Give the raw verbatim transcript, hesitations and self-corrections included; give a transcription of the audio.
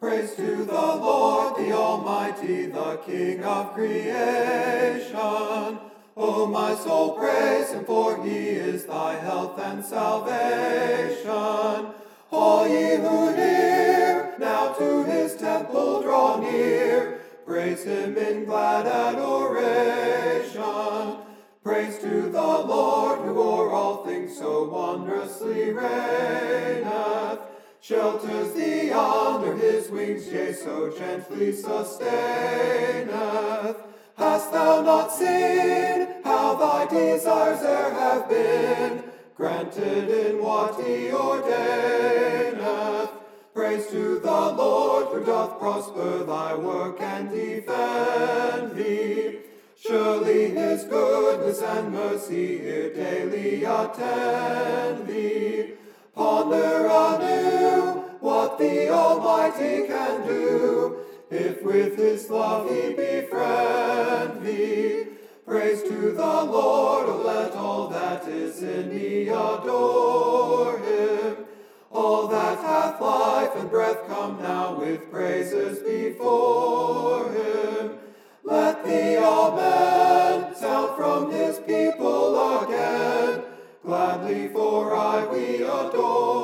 Praise to the Lord, the Almighty, the King of creation. O my soul, praise him, for he is thy health and salvation. All ye who hear, now to his temple draw near. Praise him in glad adoration. Praise to the Lord, who o'er all things so wondrously reigneth. Shelters thee under his wings, yea, so gently sustaineth. Hast thou not seen how thy desires e'er have been granted in what he ordaineth? Praise to the Lord, who doth prosper thy work and defend thee. Surely his goodness and mercy here daily attend thee. Ponder anew what the Almighty can do, if with his love he befriend thee. Praise to the Lord, oh, let all that is in me adore him. All that hath life and breath come now with praises before him. Let the Amen sound from his people again. Gladly for I we adore